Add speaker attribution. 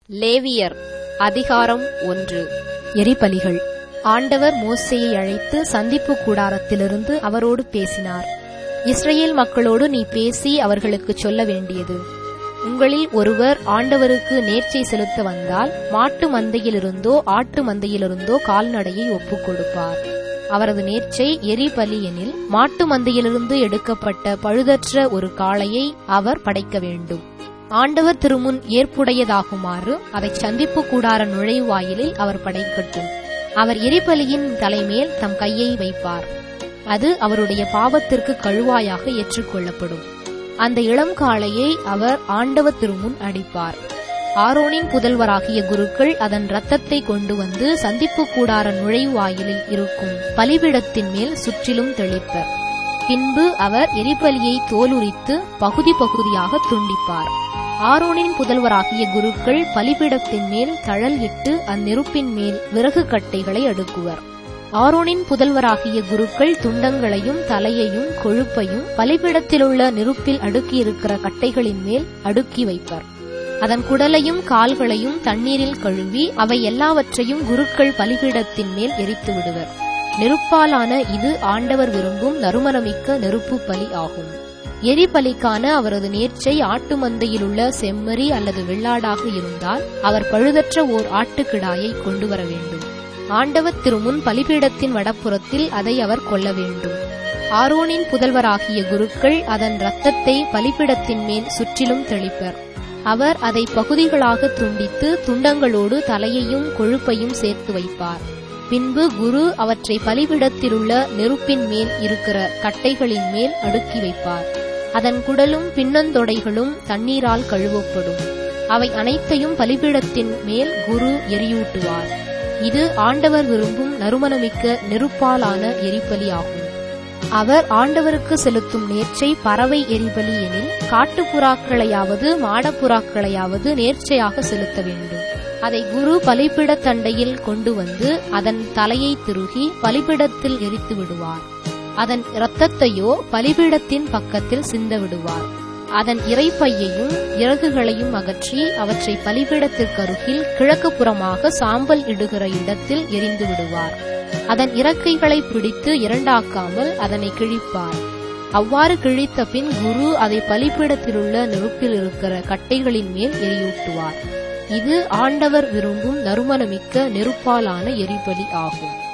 Speaker 1: லேவியர் அதிகாரம் 1.
Speaker 2: எரிபலிகள். ஆண்டவர் மோசேயை அழைத்து சந்திப்பு கூடாரத்திலிருந்து அவரோடு பேசினார். இஸ்ரவேல் மக்களோடு நீ பேசி அவர்களுக்குச் சொல்ல வேண்டியது: உங்களில் ஒருவர் ஆண்டவருக்கு நேர்ச்சை செலுத்த வந்தால் மாட்டு மந்தையிலிருந்தோ ஆட்டு மந்தையிலிருந்தோ கால்நடையை ஒப்புக் கொடுப்பார். அவரது நேர்ச்சை எரிபலி எனில் மாட்டு மந்தையிலிருந்து எடுக்கப்பட்ட பழுதற்ற ஒரு காளையை அவர் படைக்க வேண்டும். ஆண்டவர் திருமுன் ஏற்புடையதாகுமாறு அதை சந்திப்பு கூடார நுழைவாயிலில் அவர் படைக்கட்டும். அவர் எரிபலியின் தலைமேல் தம் கையை வைப்பார். அது அவருடைய பாவத்திற்கு கழுவாயாக ஏற்றுக்கொள்ளப்படும். அந்த இளம் காளையை அவர் ஆண்டவர் திருமுன் அடிப்பார். ஆரோனின் புதல்வராகிய குருக்கள் அதன் இரத்தத்தை கொண்டு வந்து சந்திப்பு கூடார நுழைவாயிலில் இருக்கும் பலிபீடத்தின் மேல் சுற்றிலும் தெளிப்பர். பின்பு அவர் எரிபலியை தோலுரித்து பகுதி பகுதியாக துண்டிப்பார். ஆரோனின் புதல்வராகிய குருக்கள் பலிபீடத்தின் மேல் தழல் இட்டு அந்நெருப்பின் மேல் விறகு கட்டைகளை அடுக்குவர். ஆரோனின் புதல்வராகிய குருக்கள் துண்டங்களையும் தலையையும் கொழுப்பையும் பலிபீடத்திலுள்ள நெருப்பில் அடுக்கியிருக்கிற கட்டைகளின் மேல் அடுக்கி வைப்பர். அதன் குடலையும் கால்களையும் தண்ணீரில் கழுவி அவை எல்லாவற்றையும் குருக்கள் பலிபீடத்தின் மேல் எரித்து விடுவர். நெருப்பாலான இது ஆண்டவர் விரும்பும் நறுமணமிக்க நெருப்பு பலி ஆகும். எரிபலிக்கான அவரது நேர்ச்சை ஆட்டு மந்தையிலுள்ள செம்மறி அல்லது வெள்ளாடாக இருந்தால் அவர் பழுதற்ற ஓர் ஆட்டுக்கிடாயை கொண்டு வர வேண்டும். ஆண்டவர் திருமுன் பலிபீடத்தின் வடப்புறத்தில் அதை அவர் கொல்ல வேண்டும். ஆரோனின் புதல்வராகிய குருக்கள் அதன் இரத்தத்தை பலிபீடத்தின் மேல் சுற்றிலும் தெளிப்பர். அவர் அதை பகுதிகளாக துண்டித்து துண்டங்களோடு தலையையும் கொழுப்பையும் சேர்த்து வைப்பார். பின்பு குரு அவற்றை பலிபீடத்திலுள்ள நெருப்பின் மேல் இருக்கிற கட்டைகளின் மேல் அடுக்கி வைப்பார். அதன் குடலும் பின்னந்தொடைகளும் தண்ணீரால் கழுவப்படும். அவை அனைத்தையும் பலிபீடத்தின் மேல் குரு எரியூட்டுவார். இது ஆண்டவர் விரும்பும் நறுமணமிக்க நெருப்பாலான எரிபலி ஆகும். அவர் ஆண்டவருக்கு செலுத்தும் நேர்ச்சை பறவை எரிபலி எனில் காட்டுப்புறாக்களையாவது மாடப்புறாக்களையாவது நேர்ச்சையாக செலுத்த வேண்டும். அதை குரு பலிபீடத் தண்டையில் கொண்டு வந்து அதன் தலையை திருகி பலிபீடத்தில் எரித்து விடுவார். அதன் இரத்தத்தையோ பலிபீடத்தின் பக்கத்தில் சிந்த விடுவார். அதன் இறைப்பையையும் இறகுகளையும் அகற்றி அவற்றை பலிபீடத்திற்கருகில் கிழக்கு புறமாக சாம்பல் இடுகிற இடத்தில் எரிந்து விடுவார். அதன் இறக்கைகளை பிடித்து இரண்டாக்காமல் அதனை கிழிப்பார். அவ்வாறு கிழித்த பின் குரு அதை பலிபீடத்திலுள்ள நெருப்பில் இருக்கிற கட்டைகளின் மேல் எரியூட்டுவார். இது ஆண்டவர் விரும்பும் நறுமணமிக்க நெருப்பாலான எரிபலி ஆகும்.